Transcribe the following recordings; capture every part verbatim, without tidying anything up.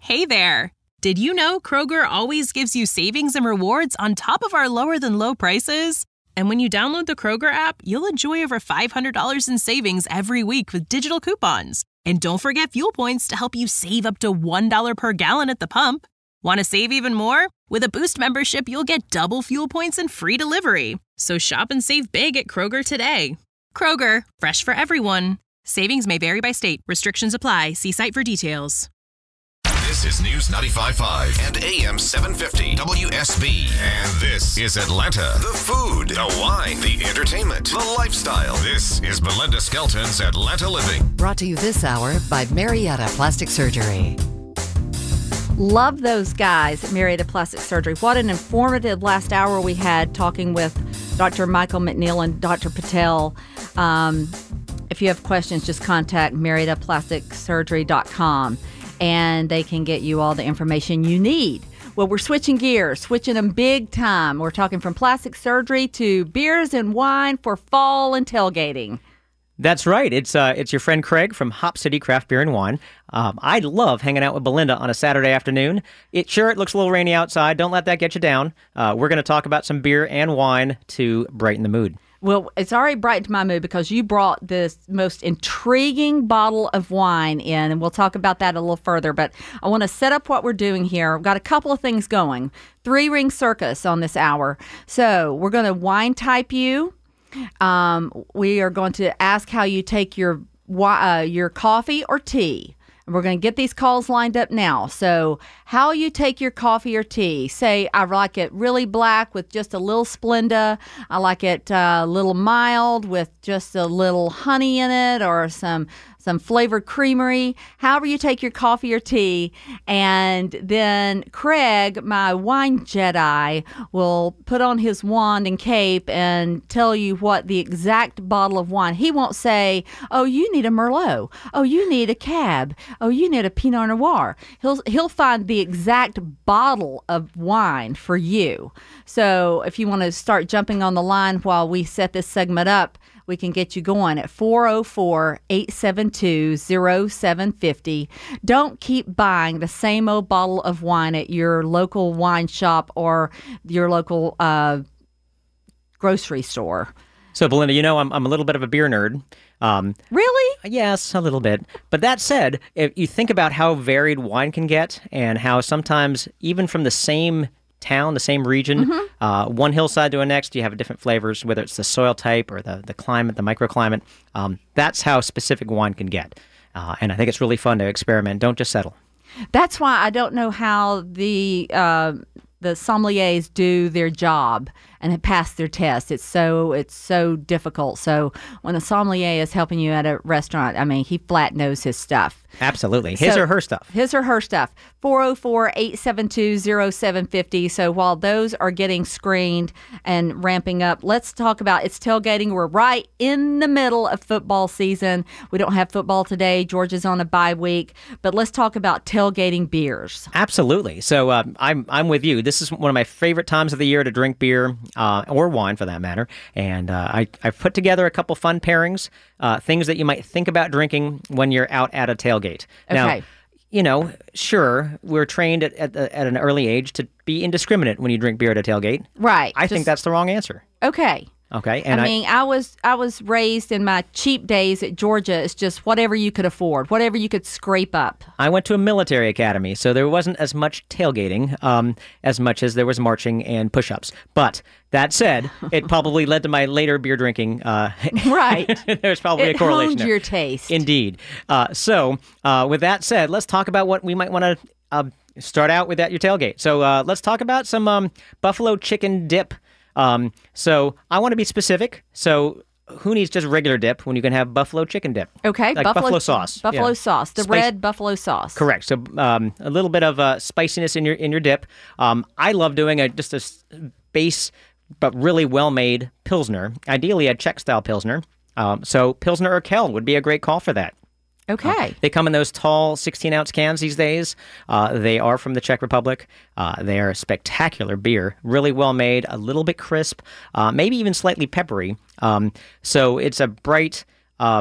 Hey there! Did you know Kroger always gives you savings and rewards on top of our lower-than-low prices? And when you download the Kroger app, you'll enjoy over five hundred dollars in savings every week with digital coupons. And don't forget fuel points to help you save up to one dollar per gallon at the pump. Want to save even more? With a Boost membership, you'll get double fuel points and free delivery. So shop and save big at Kroger today. Kroger, fresh for everyone. Savings may vary by state. Restrictions apply. See site for details. This is News ninety-five point five and A M seven fifty W S B. And this is Atlanta. The food, the wine, the entertainment, the lifestyle. This is Melinda Skelton's Atlanta Living. Brought to you this hour by Marietta Plastic Surgery. Love those guys at Marietta Plastic Surgery. What an informative last hour we had talking with Doctor Michael McNeil and Doctor Patel. Um, if you have questions, just contact marietta plastic surgery dot com. And they can get you all the information you need. Well, we're switching gears, switching them big time. We're talking from plastic surgery to beers and wine for fall and tailgating. That's right. It's uh, it's your friend Craig from Hop City Craft Beer and Wine. Um, I love hanging out with Belinda on a Saturday afternoon. It sure it looks a little rainy outside. Don't let that get you down. Uh, we're going to talk about some beer and wine to brighten the mood. Well, it's already brightened my mood because you brought this most intriguing bottle of wine in, and we'll talk about that a little further. But I want to set up what we're doing here. I've got a couple of things going. Three-ring circus on this hour. So we're going to wine type you. Um, we are going to ask how you take your uh, your coffee or tea. And we're going to get these calls lined up now. So how you take your coffee or tea. Say, I like it really black with just a little Splenda. I like it uh, a little mild with just a little honey in it or some some flavored creamery, however you take your coffee or tea. And then Craig, my wine Jedi, will put on his wand and cape and tell you what the exact bottle of wine. He won't say, oh, you need a Merlot. Oh, you need a Cab. Oh, you need a Pinot Noir. He'll, he'll find the exact bottle of wine for you. So if you want to start jumping on the line while we set this segment up, we can get you going at four oh four, eight seven two, oh seven five oh. Don't keep buying the same old bottle of wine at your local wine shop or your local uh, grocery store. So, Belinda, you know I'm I'm a little bit of a beer nerd. Um, really? Yes, a little bit. But that said, if you think about how varied wine can get and how sometimes even from the same town, the same region, mm-hmm. uh, one hillside to the next, you have different flavors, whether it's the soil type or the, the climate, the microclimate. Um, that's how specific wine can get. Uh, and I think it's really fun to experiment. Don't just settle. That's why I don't know how the uh, the sommeliers do their job and pass their test. It's so it's so difficult. So when a sommelier is helping you at a restaurant, I mean, he flat knows his stuff. Absolutely. His so, or her stuff. His or her stuff. four oh four, eight seven two, oh seven five oh. So while those are getting screened and ramping up, let's talk about it's tailgating. We're right in the middle of football season. We don't have football today. Georgia's on a bye week. But let's talk about tailgating beers. Absolutely. So uh, I'm I'm with you. This is one of my favorite times of the year to drink beer, uh, or wine for that matter. And uh, I, I've put together a couple fun pairings, uh, things that you might think about drinking when you're out at a tailgate. Okay. Now, you know, sure, we're trained at, at, at an early age to be indiscriminate when you drink beer at a tailgate. Right. I Just, think that's the wrong answer. Okay. Okay. And I mean, I, I was I was raised in my cheap days at Georgia. It's just whatever you could afford, whatever you could scrape up. I went to a military academy, so there wasn't as much tailgating um, as much as there was marching and push-ups. But that said, it probably led to my later beer drinking. Uh, right. There's probably it a correlation honed there. your taste. Indeed. Uh, so uh, with that said, let's talk about what we might want to uh, start out with at your tailgate. So uh, let's talk about some um, buffalo chicken dip. Um, so I want to be specific. So who needs just regular dip when you can have buffalo chicken dip? Okay. Like buffalo, buffalo sauce. Buffalo yeah. sauce. The Spice- red buffalo sauce. Correct. So um, a little bit of uh, spiciness in your in your dip. Um, I love doing a just a base but really well-made Pilsner. Ideally a Czech-style Pilsner. Um, so Pilsner Urquell would be a great call for that. Okay. Uh, they come in those tall sixteen-ounce cans these days. Uh, they are from the Czech Republic. Uh, they are a spectacular beer, really well made, a little bit crisp, uh, maybe even slightly peppery. Um, so it's a bright, um,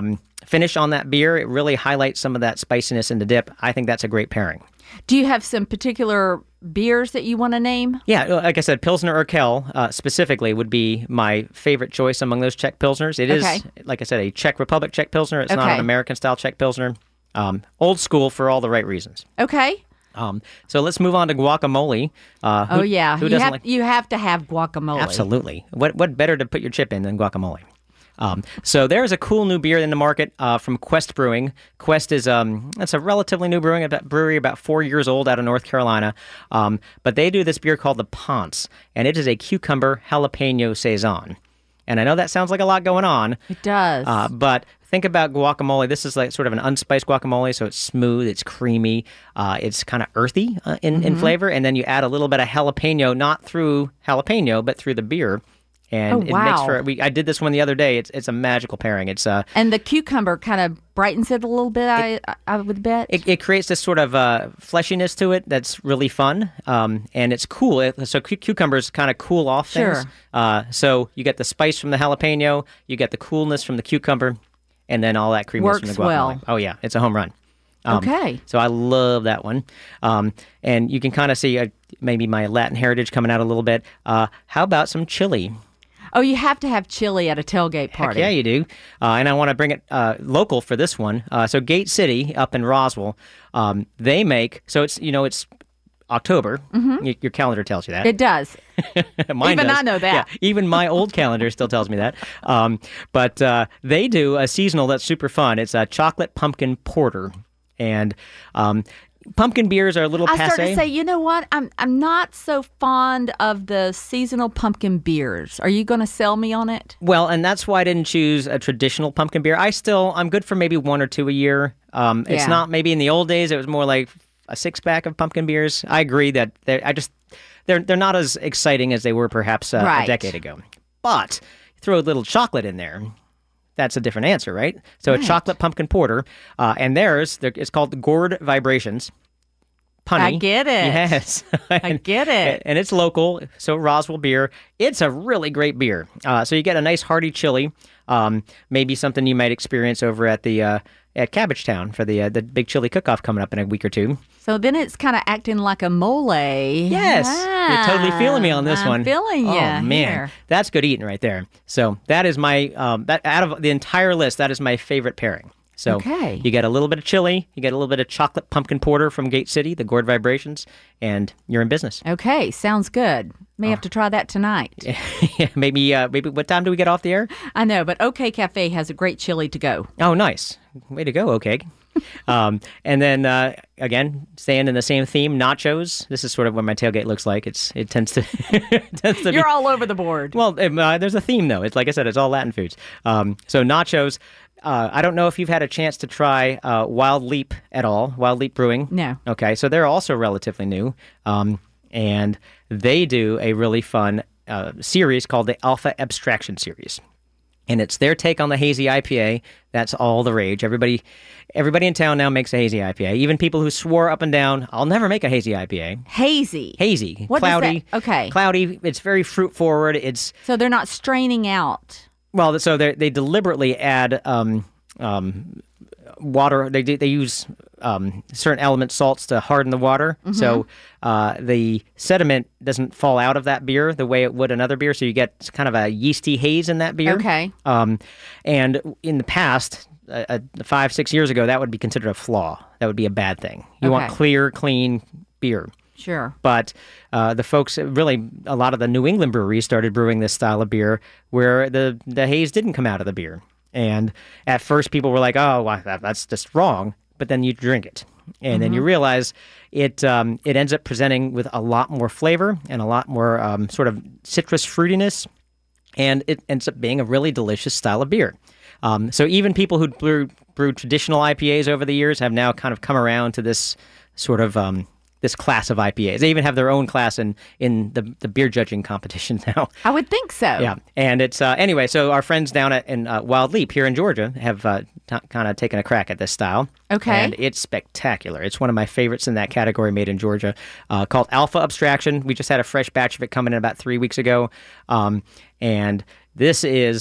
finish on that beer. It really highlights some of that spiciness in the dip. I think that's a great pairing. Do you have some particular beers that you want to name? Yeah, like I said, Pilsner Urquell uh, specifically would be my favorite choice among those Czech Pilsners. It Okay. is, like I said, a Czech Republic Czech Pilsner. It's not Okay. an American-style Czech Pilsner. Um, old school for all the right reasons. Okay. Um, so let's move on to guacamole. Uh, who, Oh yeah, Who you doesn't have like... you have to have guacamole. Absolutely. What what better to put your chip in than guacamole? Um, so there's a cool new beer in the market uh, from Quest Brewing. Quest is um, it's a relatively new brewing about, brewery, about four years old, out of North Carolina. Um, but they do this beer called the Ponce, and it is a cucumber jalapeno saison. And I know that sounds like a lot going on. It does. Uh, but think about guacamole. This is like sort of an unspiced guacamole, so it's smooth, it's creamy, uh, it's kind of earthy uh, in, Mm-hmm. in flavor, and then you add a little bit of jalapeno, not through jalapeno, but through the beer. And Oh, it makes wow. for we. I did this one the other day. It's it's a magical pairing. It's uh, and the cucumber kind of brightens it a little bit. I I, I would bet. it, it creates this sort of uh, fleshiness to it that's really fun, um, and it's cool. It, so cu- cucumbers kind of cool off things. Sure. Uh, so you get the spice from the jalapeno, you get the coolness from the cucumber, and then all that creaminess from the Works guacamole. well. Oh yeah, it's a home run. Um, Okay. So I love that one, um, and you can kind of see uh, maybe my Latin heritage coming out a little bit. Uh, how about some chili? Oh, you have to have chili at a tailgate party. Heck yeah, you do. Uh, and I want to bring it uh, local for this one. Uh, so Gate City up in Roswell, um, they make, so it's, you know, it's October. Y- your calendar tells you that. It does. Mine Even does. I know that. Yeah, even my old calendar still tells me that. Um, but uh, they do a seasonal that's super fun. It's a chocolate pumpkin porter. And um, pumpkin beers are a little I passe. started to say, you know what? I'm I'm not so fond of the seasonal pumpkin beers. Are you going to sell me on it? Well, and that's why I didn't choose a traditional pumpkin beer. I still, I'm good for maybe one or two a year. Um, it's Yeah. not, maybe in the old days, it was more like a six pack of pumpkin beers. I agree that they're, I just, they're, they're not as exciting as they were perhaps uh, Right. a decade ago. But throw a little chocolate in there. That's a different answer, right? So a chocolate pumpkin porter, uh, and theirs, they're- it's called the Gourd Vibrations. Punny. I get it. Yes. I get it. And it's local, so Roswell beer. It's a really great beer. Uh, so you get a nice hearty chili, um, maybe something you might experience over at the uh, at Cabbagetown for the uh, the big chili cook-off coming up in a week or two. So then it's kind of acting like a mole. Yes, you're totally feeling me on this I'm one. feeling you. Oh man, here. that's good eating right there. So that is my um, that out of the entire list, that is my favorite pairing. So Okay. you get a little bit of chili, you get a little bit of chocolate pumpkin porter from Gate City, the Gourd Vibrations, and you're in business. Okay, sounds good. May Oh. have to try that tonight. Yeah, maybe uh, maybe what time do we get off the air? I know, but OK Cafe has a great chili to go. Oh, nice. Way to go, okay. um, and then uh, again, staying in the same theme, nachos. This is sort of what my tailgate looks like. It's it tends to tends to be. You're all over the board. Well, um, uh, there's a theme though. It's like I said, it's all Latin foods. Um, so nachos. Uh, I don't know if you've had a chance to try uh, Wild Leap at all. Wild Leap Brewing. No. Okay, so they're also relatively new, um, and they do a really fun uh, series called the Alpha Abstraction Series. And it's their take on the hazy I P A. That's all the rage. Everybody, everybody in town now makes a hazy I P A. Even people who swore up and down, "I'll never make a hazy I P A." Hazy. Hazy, What does cloudy. that- okay. Cloudy. It's very fruit forward. It's So they're not straining out. well, so they they deliberately add um, um, water. They do- they use um, certain element salts to harden the water, Mm-hmm. so uh, the sediment doesn't fall out of that beer the way it would another beer. So you get kind of a yeasty haze in that beer. Okay. Um, and in the past, uh, uh, five six years ago, that would be considered a flaw. That would be a bad thing. You want Okay. clear, clean beer. Sure. But uh, the folks, really, a lot of the New England breweries started brewing this style of beer where the, the haze didn't come out of the beer. And at first, people were like, oh, well, that, that's just wrong. But then you drink it. And then you realize it um, it ends up presenting with a lot more flavor and a lot more um, sort of citrus fruitiness. And it ends up being a really delicious style of beer. Um, so even people who brew, brew traditional I P As over the years have now kind of come around to this sort of um, this class of I P As. They even have their own class in in the, the beer judging competition now. I would think so. Yeah, and it's uh, anyway. So our friends down at in uh, Wild Leap here in Georgia have uh, t- kind of taken a crack at this style. Okay. and it's spectacular. It's one of my favorites in that category, made in Georgia, uh, called Alpha Abstraction. We just had a fresh batch of it coming in about three weeks ago, um, and this is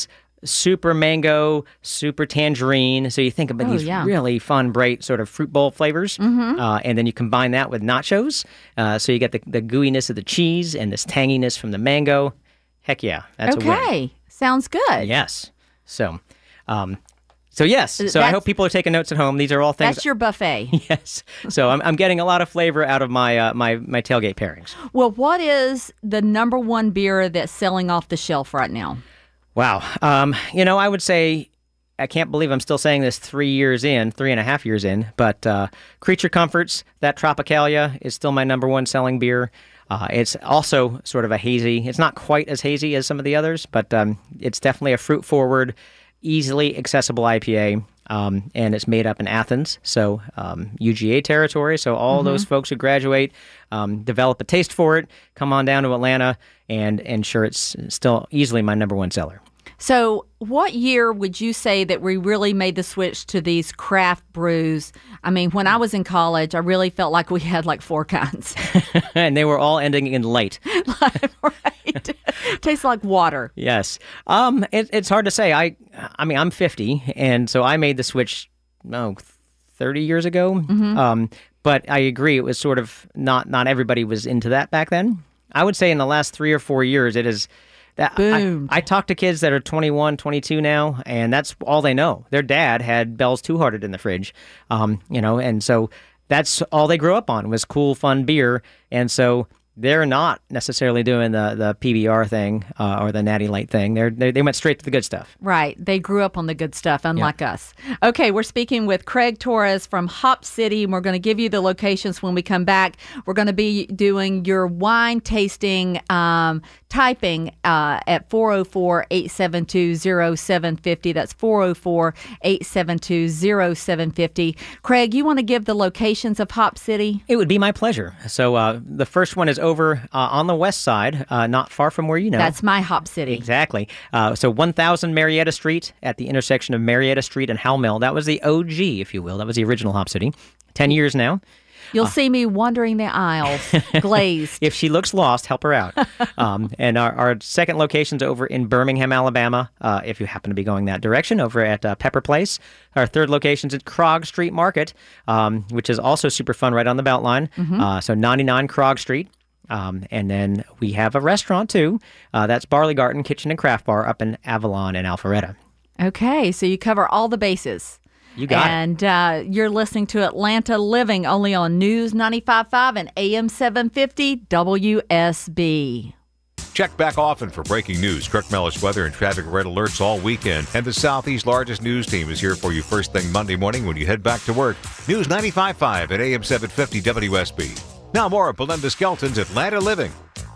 super mango, super tangerine. So you think about Oh, these yeah. really fun, bright sort of fruit bowl flavors. Mm-hmm. Uh, and then you combine that with nachos. Uh, so you get the, the gooiness of the cheese and this tanginess from the mango. Heck yeah, that's a win. Okay, sounds good. Yes. So, um, so yes. So I That's- hope people are taking notes at home. These are all things. That's your buffet. Yes. So I'm, I'm getting a lot of flavor out of my uh, my my tailgate pairings. Well, what is the number one beer that's selling off the shelf right now? Wow. Um, you know, I would say I can't believe I'm still saying this three years in, three and a half years in, but uh, Creature Comforts, that Tropicalia is still my number one selling beer. Uh, it's also sort of a hazy. It's not quite as hazy as some of the others, but um, it's definitely a fruit-forward, easily accessible I P A, um, and it's made up in Athens, so um, U G A territory. So all Mm-hmm. those folks who graduate, um, develop a taste for it, come on down to Atlanta, and ensure it's still easily my number one seller. So, what year would you say that we really made the switch to these craft brews? I mean, when I was in college, I really felt like we had like four kinds. And they were all ending in light. Right? Tastes like water. Yes. Um, it, it's hard to say. I, I mean, I'm fifty, and so I made the switch, no, thirty years ago. Um, but I agree, it was sort of not not everybody was into that back then. I would say in the last three or four years, it is. That Boomed. I, I talk to kids that are twenty-one, twenty-two now, and that's all they know. Their dad had Bell's Two Hearted in the fridge, um, you know, and so that's all they grew up on was cool, fun beer, and so they're not necessarily doing the the P B R thing uh, or the Natty Light thing. They're, they they went straight to the good stuff. Right. They grew up on the good stuff, unlike us. Okay, we're speaking with Craig Torres from Hop City, and we're going to give you the locations when we come back. We're going to be doing your wine tasting um, typing uh, at four oh four, eight seven two, oh seven five oh. That's four oh four, eight seven two, oh seven five oh. Craig, you want to give the locations of Hop City? It would be my pleasure. So uh, the first one is over uh, on the west side, uh, not far from where you know. That's my Hop City. Exactly. Uh, so one thousand Marietta Street at the intersection of Marietta Street and Howell Mill. That was the O G, if you will. That was the original Hop City. Ten years now. You'll see me wandering the aisles, glazed. If she looks lost, help her out. um, and our, our second location's over in Birmingham, Alabama, uh, if you happen to be going that direction, over at uh, Pepper Place. Our third location's at Krog Street Market, um, which is also super fun right on the Beltline. Mm-hmm. Uh, so ninety-nine Krog Street. Um, and then we have a restaurant, too. Uh, that's Barley Garden Kitchen and Craft Bar up in Avalon and Alpharetta. Okay, so you cover all the bases. You got it. and uh, you're listening to Atlanta Living only on News ninety-five point five and A M seven fifty W S B. Check back often for breaking news, Kirk Mellish weather, and traffic red alerts all weekend. And the Southeast's largest news team is here for you first thing Monday morning when you head back to work. News ninety-five point five at A M seven fifty W S B. Now more of Belinda Skelton's Atlanta Living.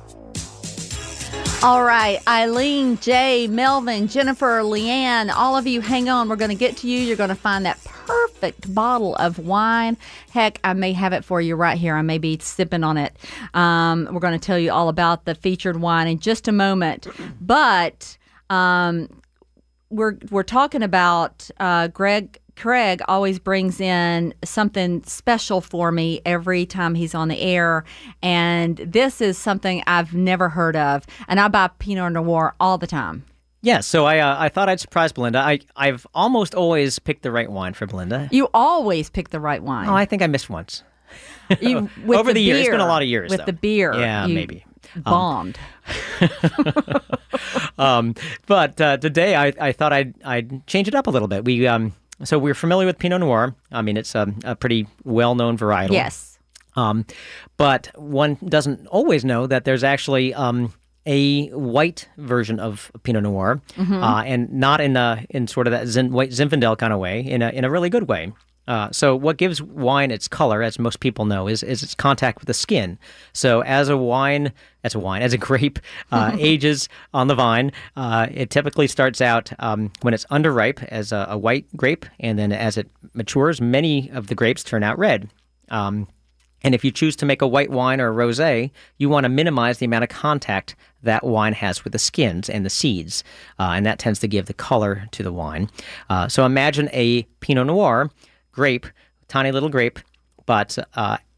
All right, Eileen, Jay, Melvin, Jennifer, Leanne, all of you hang on. We're going to get to you. You're going to find that perfect bottle of wine. Heck, I may have it for you right here. I may be sipping on it. Um, we're going to tell you all about the featured wine in just a moment. But um, we're we're talking about uh, Greg. Craig always brings in something special for me every time he's on the air, and this is something I've never heard of, and I buy Pinot Noir all the time. Yeah, so I uh, I thought I'd surprise Belinda. I, I've almost always picked the right wine for Belinda. You always pick the right wine. Oh, I think I missed once. You, with Over the, years. It's beer, been a lot of years, With though. the beer. Yeah, you maybe. Bombed. Um, but uh, today I, I thought I'd, I'd change it up a little bit. We um, So we're familiar with Pinot Noir. I mean, it's a, a pretty well-known varietal. Yes. Um, but one doesn't always know that there's actually um, a white version of Pinot Noir, Mm-hmm. uh, and not in a, in sort of that Zin, white Zinfandel kind of way, in a in a really good way. Uh, so what gives wine its color, as most people know, is is its contact with the skin. So as a wine, as a wine, as a grape uh, ages on the vine, uh, it typically starts out um, when it's underripe as a, a white grape, and then as it matures, many of the grapes turn out red. Um, and if you choose to make a white wine or a rosé, you want to minimize the amount of contact that wine has with the skins and the seeds, uh, and that tends to give the color to the wine. Uh, so imagine a Pinot Noir grape, tiny little grape, but uh,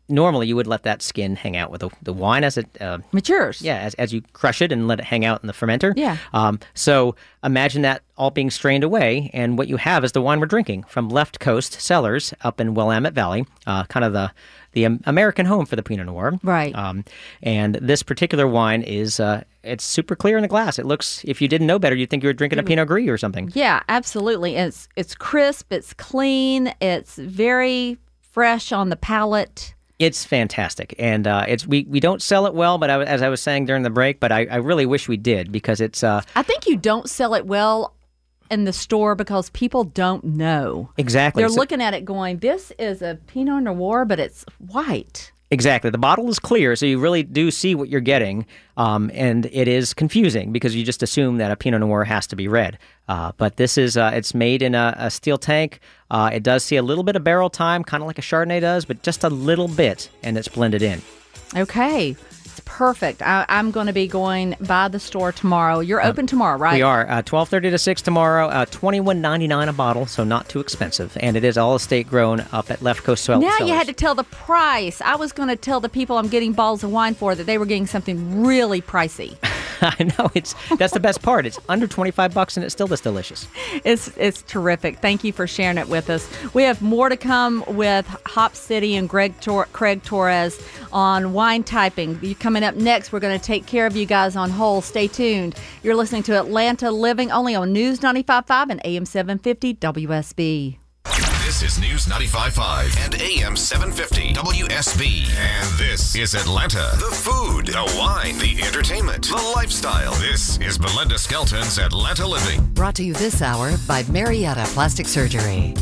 normally you would let that skin hang out with the, the wine as it uh, matures. Yeah, as, as you crush it and let it hang out in the fermenter. Yeah. Um, so imagine that all being strained away, and what you have is the wine we're drinking from Left Coast Cellars up in Willamette Valley, uh, kind of the the um, American home for the Pinot Noir. Right. Um, and this particular wine is uh, it's super clear in the glass. It looks, if you didn't know better, you'd think you were drinking a Pinot Gris or something. Yeah, absolutely. It's it's crisp. It's clean. It's very fresh on the palate. It's fantastic, and uh, it's we, we don't sell it well, but I, as I was saying during the break, but I, I really wish we did because it's. Uh, I think you don't sell it well in the store because people don't know. Exactly. They're So- looking at it going, this is a Pinot Noir, but it's white. Exactly. The bottle is clear, so you really do see what you're getting, um, and it is confusing because you just assume that a Pinot Noir has to be red. Uh, but this is, uh, it's made in a, a steel tank. Uh, it does see a little bit of barrel time, kind of like a Chardonnay does, but just a little bit, and it's blended in. Okay. It's perfect. I, I'm going to be going by the store tomorrow. You're open tomorrow, right? We are. Uh, twelve thirty to six tomorrow, uh, twenty-one ninety-nine a bottle, so not too expensive. And it is all estate grown up at Left Coast Cellars. Now you had to tell the price. I was going to tell the people I'm getting bottles of wine for that they were getting something really pricey. I know. It's that's the best part. It's under twenty-five bucks, and it's still this delicious. It's it's terrific. Thank you for sharing it with us. We have more to come with Hop City and Greg Tor- Craig Torres on wine typing. You coming up next. We're going to take care of you guys on hold. Stay tuned. You're listening to Atlanta Living only on News ninety-five point five and A M seven fifty W S B. This is News ninety-five point five and A M seven fifty W S B. And this is Atlanta. The food, the wine, the entertainment, the lifestyle. This is Belinda Skelton's Atlanta Living. Brought to you this hour by Marietta Plastic Surgery.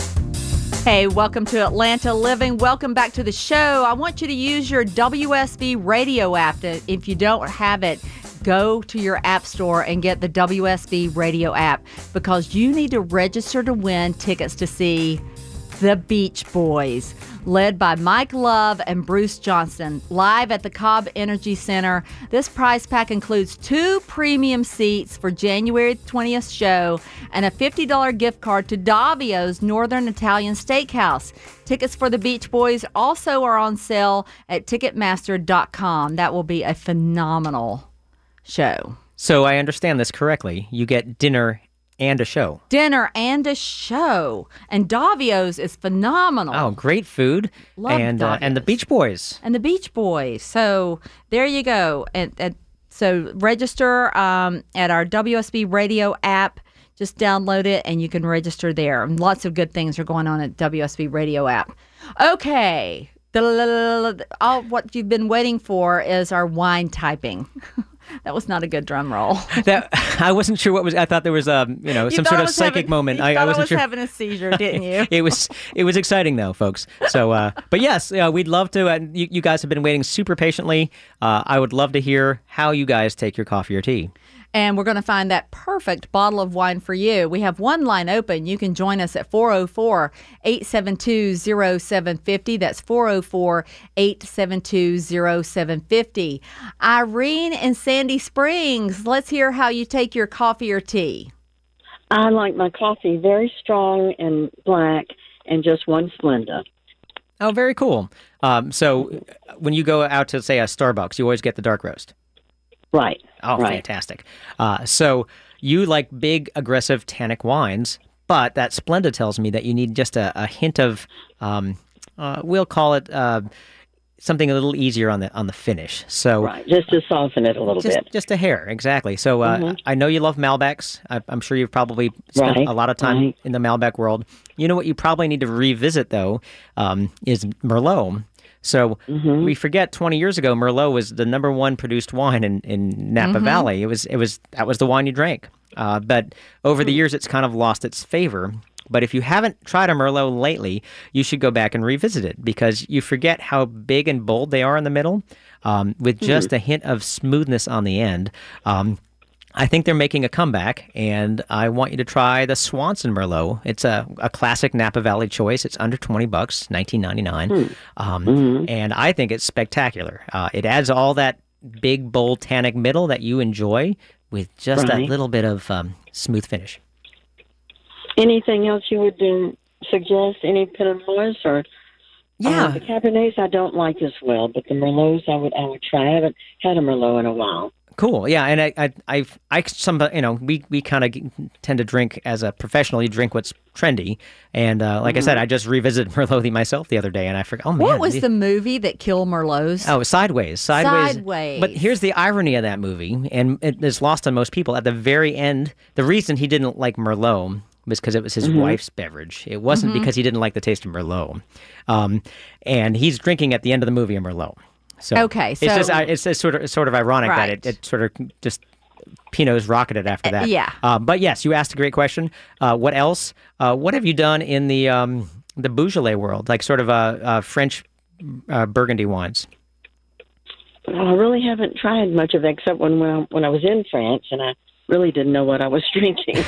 Hey, welcome to Atlanta Living. Welcome back to the show. I want you to use your W S B radio app. To, if you don't have it, go to your app store and get the W S B radio app because you need to register to win tickets to see The Beach Boys, led by Mike Love and Bruce Johnston, live at the Cobb Energy Center. This prize pack includes two premium seats for January twentieth show and a fifty dollars gift card to Davio's Northern Italian Steakhouse. Tickets for the Beach Boys also are on sale at Ticketmaster dot com. That will be a phenomenal show. So I understand this correctly. You get dinner and a show. Dinner and a show. And Davio's is phenomenal. Oh, great food. Love and uh, and the Davio's. Beach Boys. And the Beach Boys. So there you go. And, and so register um, at our W S B radio app. Just download it and you can register there. And lots of good things are going on at W S B radio app. Okay. The, all what you've been waiting for is our wine typing. That was not a good drum roll. That I wasn't sure what was. I thought there was um you know You some thought sort I of was psychic having- moment. You I, thought I I wasn't was sure. having a seizure, didn't you? It was it was exciting though, folks. So, uh, but yes, uh, we'd love to. Uh, you, you guys have been waiting super patiently. Uh, I would love to hear how you guys take your coffee or tea. And we're going to find that perfect bottle of wine for you. We have one line open. You can join us at four oh four, eight seven two, oh seven five oh. That's four oh four, eight seven two, oh seven five oh. Irene in Sandy Springs, let's hear how you take your coffee or tea. I like my coffee very strong and black and just one Splenda. Oh, very cool. Um, so, when you go out to say a Starbucks, you always get the dark roast. Right. Oh, right. fantastic. Uh, so you like big, aggressive tannic wines, but that Splenda tells me that you need just a, a hint of, um, uh, we'll call it uh, something a little easier on the on the finish. So Right. Just to soften it a little just, bit. just a hair, exactly. So uh, Mhm. I know you love Malbecs. I, I'm sure you've probably spent Right, a lot of time right. in the Malbec world. You know what you probably need to revisit, though, um, is Merlot. So Mhm. we forget twenty years ago, Merlot was the number one produced wine in, in Napa Mm-hmm. Valley. It was it was that was the wine you drank. Uh, but over the years, it's kind of lost its favor. But if you haven't tried a Merlot lately, you should go back and revisit it because you forget how big and bold they are in the middle, um, with just a hint of smoothness on the end. Um, I think they're making a comeback, and I want you to try the Swanson Merlot. It's a, a classic Napa Valley choice. It's under twenty bucks, nineteen ninety-nine, um, and I think it's spectacular. Uh, it adds all that big, bold, tannic middle that you enjoy with just that Right. little bit of um, smooth finish. Anything else you would um, suggest? Any Pinot Noirs or? Yeah. Uh, the Cabernets I don't like as well, but the Merlots I would I would try. I haven't had a Merlot in a while. Cool. Yeah, and I, I, I, I some, you know, we, we kind of tend to drink as a professional. You drink what's trendy, and uh, like mm-hmm. I said, I just revisited Merlot myself the other day, and I forgot. Oh man, what was the movie that killed Merlots? Oh, Sideways. Sideways. Sideways. But here's the irony of that movie, and it is lost on most people. At the very end, the reason he didn't like Merlot was because it was his mm-hmm. wife's beverage. It wasn't mm-hmm. because he didn't like the taste of Merlot. Um, and he's drinking at the end of the movie a Merlot. So okay, so it's just it's, it's sort of it's sort of ironic right. that it, it sort of just Pinot's rocketed after that. Uh, yeah. Uh, but yes, you asked a great question. Uh, what else? Uh, what have you done in the um, the Beaujolais world, like sort of uh, uh, French uh, Burgundy wines? Well, I really haven't tried much of it except when when I, when I was in France, and I really didn't know what I was drinking.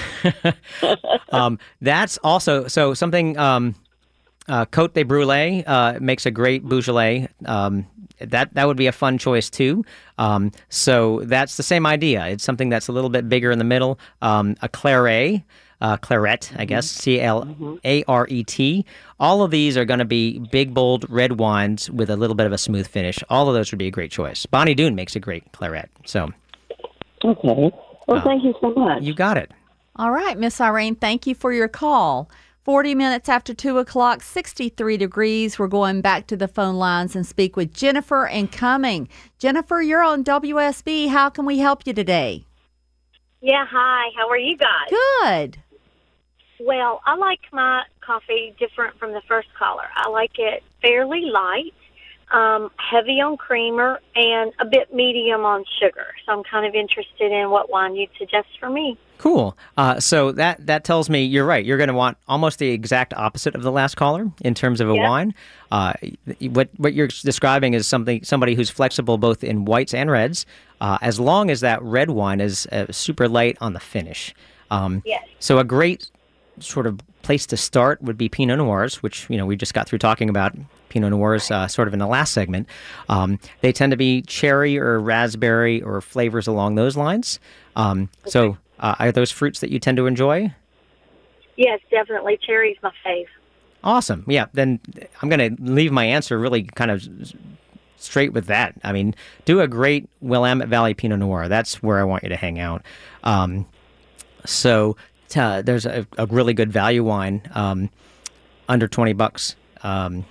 um, that's also so something. Um, uh, Côte de Brûlée uh, makes a great Beaujolais. Um, That that would be a fun choice too. Um, so that's the same idea. It's something that's a little bit bigger in the middle. Um, a claret, uh, claret, I guess, C L A R E T. All of these are going to be big, bold red wines with a little bit of a smooth finish. All of those would be a great choice. Bonnie Doon makes a great claret. So, okay. Well, uh, thank you so much. You got it. All right, Miss Irene. Thank you for your call. forty minutes after two o'clock, sixty-three degrees. We're going back to the phone lines and speak with Jennifer in Cumming. Jennifer, you're on W S B. How can we help you today? Yeah, hi. How are you guys? Good. Well, I like my coffee different from the first caller. I like it fairly light, um, heavy on creamer, and a bit medium on sugar. So I'm kind of interested in what wine you'd suggest for me. Cool. Uh, so that, that tells me you're right. You're going to want almost the exact opposite of the last caller in terms of a yep. wine. Uh, what what you're describing is something somebody who's flexible both in whites and reds, uh, as long as that red wine is uh, super light on the finish. Um, yes. So a great sort of place to start would be Pinot Noirs, which you know we just got through talking about Pinot Noirs uh, sort of in the last segment. Um, they tend to be cherry or raspberry or flavors along those lines. Um, okay. So. Uh, are those fruits that you tend to enjoy? Yes, definitely. Cherry's my fave. Awesome. Yeah, then I'm going to leave my answer really kind of straight with that. I mean, do a great Willamette Valley Pinot Noir. That's where I want you to hang out. Um, so uh, there's a, a really good value wine, um, under twenty bucks. Um,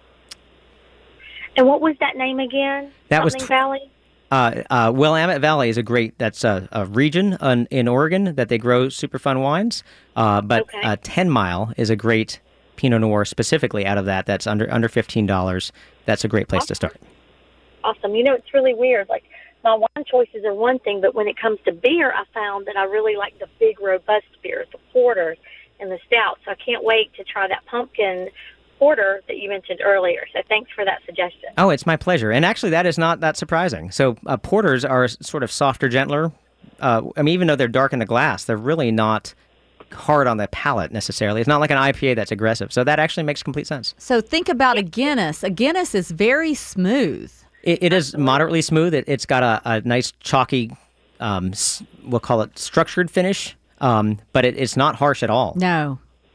and what was that name again? That Something was tw- Valley? Uh, uh, Willamette Valley is a great, that's a, a region on, in Oregon that they grow super fun wines. Uh, but okay. uh, ten Mile is a great Pinot Noir specifically out of that. That's under under fifteen dollars. That's a great place awesome. to start. Awesome. You know, it's really weird. Like, my wine choices are one thing, but when it comes to beer, I found that I really like the big, robust beers, the porters and the stouts. So I can't wait to try that pumpkin porter that you mentioned earlier. So thanks for that suggestion. Oh, it's my pleasure. And actually, that is not that surprising. So uh, porters are sort of softer, gentler. Uh, I mean, even though they're dark in the glass, they're really not hard on the palate necessarily. It's not like an I P A that's aggressive. So that actually makes complete sense. So think about a Guinness. A Guinness is very smooth. It, it is moderately smooth. It, it's got a, a nice chalky, um, we'll call it structured finish, um, but it, it's not harsh at all. No.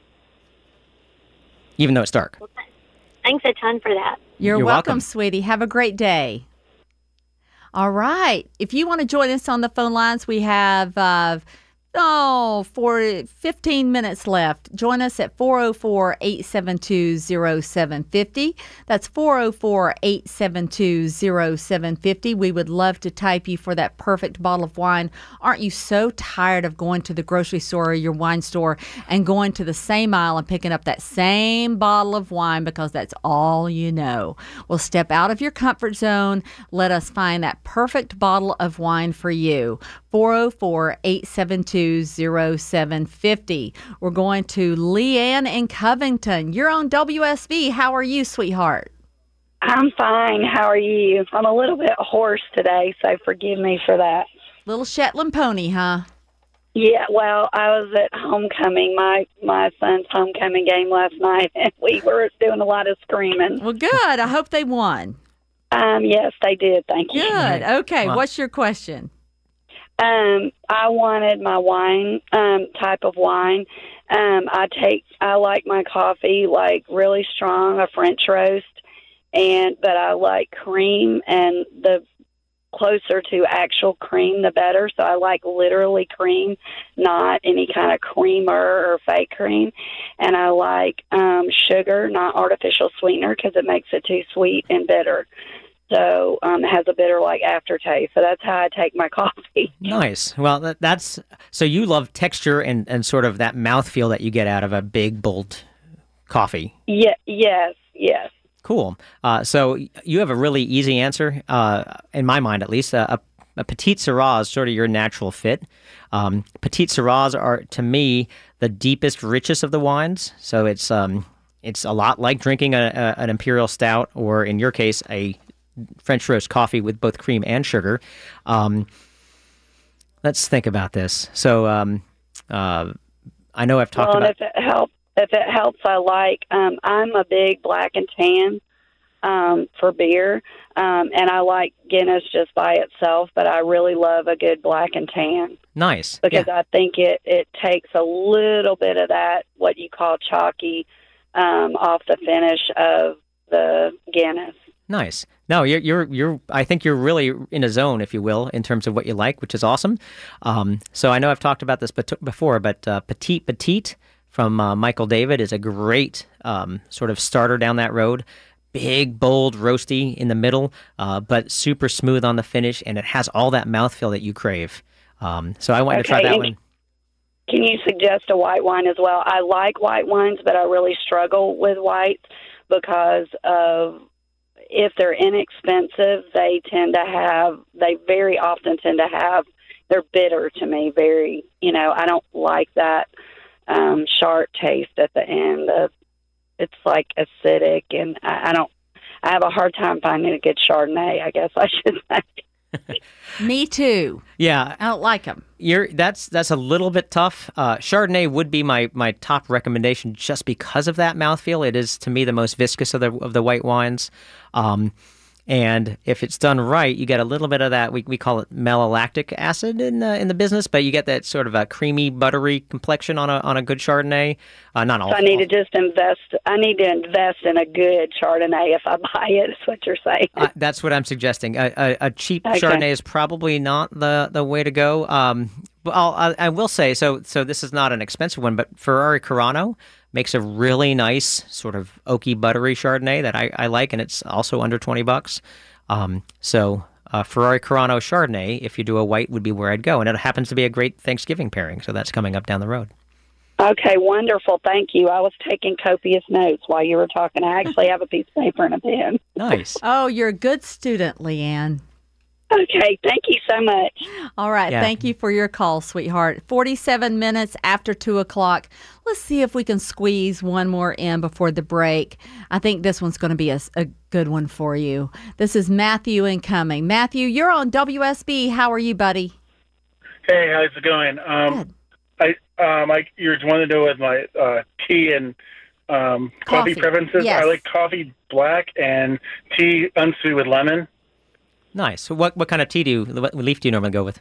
Even though it's dark. Well, thanks a ton for that. You're, You're welcome, welcome, sweetie. Have a great day. All right. If you want to join us on the phone lines, we have, uh, oh, for fifteen minutes left. Join us at four oh four, eight seven two, oh seven five oh. That's four oh four, eight seven two, oh seven five oh. We would love to type you for that perfect bottle of wine. Aren't you so tired of going to the grocery store or your wine store and going to the same aisle and picking up that same bottle of wine because that's all you know? Well, step out of your comfort zone. Let us find that perfect bottle of wine for you. four oh four, eight seven two, oh seven five oh. We're going to Leanne in Covington. You're on W S B. How are you, sweetheart? I'm fine. How are you? I'm a little bit hoarse today, so forgive me for that. Little Shetland pony, huh? Yeah, well, I was at homecoming, my my son's homecoming game last night, and we were doing a lot of screaming. Well, good. I hope they won. Um, yes, they did. Thank you. Good. Okay, Wow. What's your question? Um, I wanted my wine, um, type of wine. Um, I take, I like my coffee like really strong, a French roast. and but I like cream, and the closer to actual cream, the better. So I like literally cream, not any kind of creamer or fake cream. And I like um, sugar, not artificial sweetener, because it makes it too sweet and bitter. So um, it has a bitter like aftertaste. So that's how I take my coffee. Nice. Well, that, that's so you love texture and, and sort of that mouthfeel that you get out of a big, bold coffee. Yeah. Yes. Yes. Cool. Uh, so you have a really easy answer, uh, in my mind at least. Uh, a, a Petite Syrah is sort of your natural fit. Um, Petite Syrahs are, to me, the deepest, richest of the wines. So it's um, it's a lot like drinking a, a, an imperial stout, or in your case, a French roast coffee with both cream and sugar. Um, let's think about this. So um, uh, I know I've talked well, about... If it helps, if it helps, I like, um, I'm a big black and tan um, for beer, um, and I like Guinness just by itself, but I really love a good black and tan. Nice. Because yeah. I think it, it takes a little bit of that, what you call chalky, um, off the finish of the Guinness. Nice. No, you're you're you're. I think you're really in a zone, if you will, in terms of what you like, which is awesome. Um, so I know I've talked about this before, but uh, Petite Petite from uh, Michael David is a great um, sort of starter down that road. Big, bold, roasty in the middle, uh, but super smooth on the finish, and it has all that mouthfeel that you crave. Um, so I wanted okay, to try that and one. Can you suggest a white wine as well? I like white wines, but I really struggle with whites because of if they're inexpensive, they tend to have, they very often tend to have, they're bitter to me. Very, you know, I don't like that um, sharp taste at the end. Of, it's like acidic, and I, I don't, I have a hard time finding a good Chardonnay, I guess I should say. Me too. Yeah, I don't like them. You're that's that's a little bit tough. Uh, Chardonnay would be my, my top recommendation just because of that mouthfeel. It is to me the most viscous of the of the white wines, um, and if it's done right, you get a little bit of that. We we call it malolactic acid in uh, in the business, but you get that sort of a creamy, buttery complexion on a on a good Chardonnay. Uh, not all. So I need to just invest. I need to invest in a good Chardonnay if I buy it. Is what you're saying? Uh, that's what I'm suggesting. A, a, a cheap Okay. Chardonnay is probably not the, the way to go. Um, but I'll, I, I will say, so so this is not an expensive one, but Ferrari Carano makes a really nice sort of oaky, buttery Chardonnay that I, I like, and it's also under twenty bucks. Um, so uh, Ferrari Carano Chardonnay, if you do a white, would be where I'd go, and it happens to be a great Thanksgiving pairing, so that's coming up down the road. Okay, wonderful. Thank you. I was taking copious notes while you were talking. I actually have a piece of paper and a pen. Nice. Oh, you're a good student, Leanne. Okay, thank you so much. All right, Yeah. thank you for your call, sweetheart. forty-seven minutes after two o'clock. Let's see if we can squeeze one more in before the break. I think this one's going to be a, a good one for you. This is Matthew incoming. Matthew, you're on W S B. How are you, buddy? Hey, how's it going? Um, Good. I um, I you just wanted to know with my uh, tea and um, coffee, Coffee, preferences. yes. I like coffee black and tea unsweetened with lemon. Nice. So what what kind of tea do you, what leaf do you normally go with?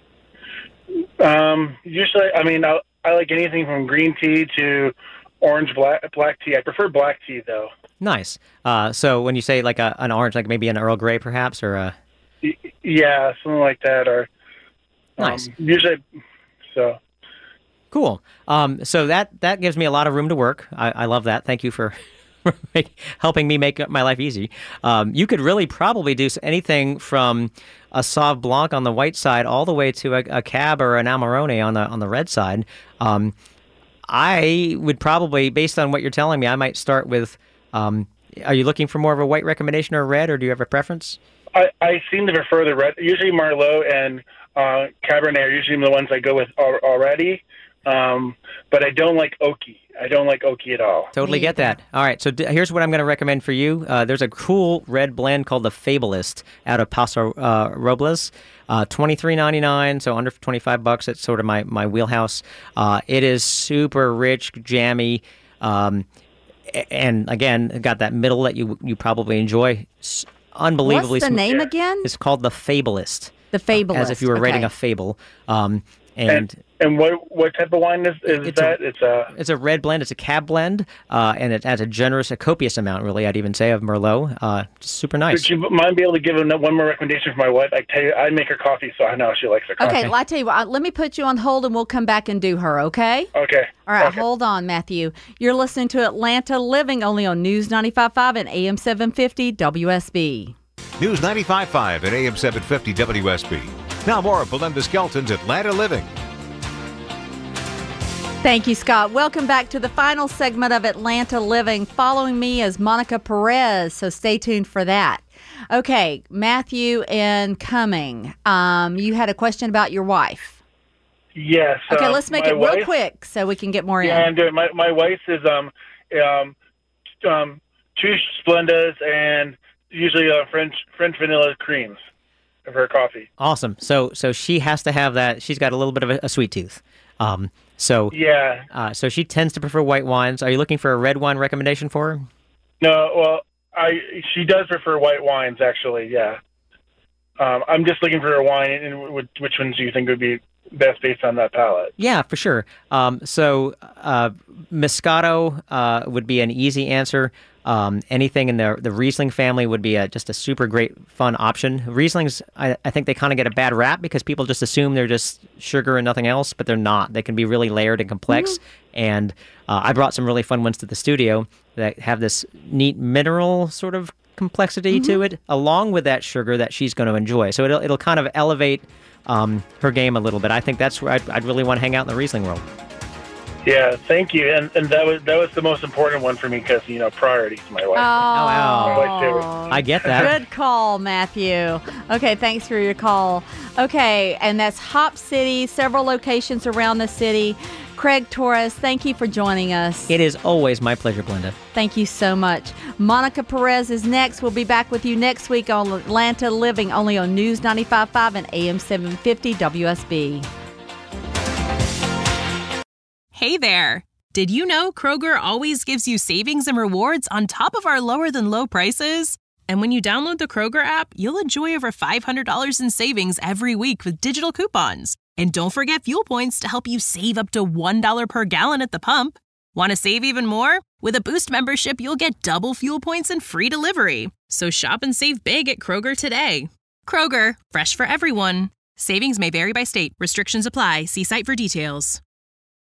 Um, usually, I mean, I, I like anything from green tea to orange black black tea. I prefer black tea though. Nice. Uh, so when you say like a, an orange, like maybe an Earl Grey perhaps, or a... Y- Yeah, something like that. Or um, Nice. Usually, so. Cool. Um, so that, that gives me a lot of room to work. I, I love that. Thank you for make, helping me make my life easy. Um, you could really probably do anything from a Sauv Blanc on the white side all the way to a, a Cab or an Amarone on the on the red side. Um, I would probably, based on what you're telling me, I might start with. Um, are you looking for more of a white recommendation or a red, or do you have a preference? I, I seem to prefer the red. Usually Merlot and uh, Cabernet are usually the ones I go with al- already. Um, but I don't like oaky. I don't like oaky at all. Totally get that. All right, so d- here's what I'm going to recommend for you. Uh, there's a cool red blend called the Fabulist out of Paso uh, Robles, uh, twenty-three ninety-nine, so under twenty-five bucks. It's sort of my my wheelhouse. Uh, it is super rich, jammy, um, a- and again, got that middle that you you probably enjoy. S- unbelievably. What's the smooth. name again? It's called the Fabulist. The Fabulist. As if you were okay. writing a fable. Um, and. And what what type of wine is, is It's that? a- it's a It's a red blend. It's a cab blend, uh, and it has a generous, a copious amount, really, I'd even say, of Merlot. Uh, just super nice. Would you mind be able to give them one more recommendation for my wife? I tell you, I make her coffee, so I know she likes her coffee. Okay, well, I tell you what, let me put you on hold and we'll come back and do her, okay? Okay. All right, Okay. hold on, Matthew. You're listening to Atlanta Living only on News ninety-five point five and A M seven fifty W S B. News ninety-five point five at A M seven fifty W S B. Now more of Belinda Skelton's Atlanta Living. Thank you, Scott. Welcome back to the final segment of Atlanta Living. Following me is Monica Perez, so stay tuned for that. Okay, Matthew and Cumming, um, you had a question about your wife. Yes. Okay, uh, let's make my it real wife- quick so we can get more Yeah, in. I'm doing. My my wife is um um um two Splendas and usually uh, French French vanilla creams of her coffee. Awesome. So so she has to have that. She's got a little bit of a, a sweet tooth. Um, so Yeah. uh, so she tends to prefer white wines. Are you looking for a red wine recommendation for her? No, well, I she does prefer white wines actually. Yeah. Um, I'm just looking for a wine, and which which ones do you think would be best based on that palate? Yeah, for sure. Um, so uh, Moscato uh, would be an easy answer. Um, anything in the the Riesling family would be a, just a super great fun option. Rieslings, I, I think they kind of get a bad rap because people just assume they're just sugar and nothing else, but they're not. They can be really layered and complex. And uh, I brought some really fun ones to the studio that have this neat mineral sort of complexity to it, along with that sugar that she's going to enjoy. So it'll it'll kind of elevate um, her game a little bit. I think that's where I'd, I'd really want to hang out in the Riesling world. Yeah, thank you. And and that was that was the most important one for me because you know priority to my wife. wow. My wife's favorite. I get that. Good call, Matthew. Okay, thanks for your call. Okay, and that's Hop City, several locations around the city. Craig Torres, thank you for joining us. It is always my pleasure, Belinda. Thank you so much. Monica Perez is next. We'll be back with you next week on Atlanta Living, only on News ninety-five point five and A M seven fifty W S B. Hey there! Did you know Kroger always gives you savings and rewards on top of our lower than low prices? And when you download the Kroger app, you'll enjoy over five hundred dollars in savings every week with digital coupons. And don't forget fuel points to help you save up to one dollar per gallon at the pump. Want to save even more? With a Boost membership, you'll get double fuel points and free delivery. So shop and save big at Kroger today. Kroger, fresh for everyone. Savings may vary by state. Restrictions apply. See site for details.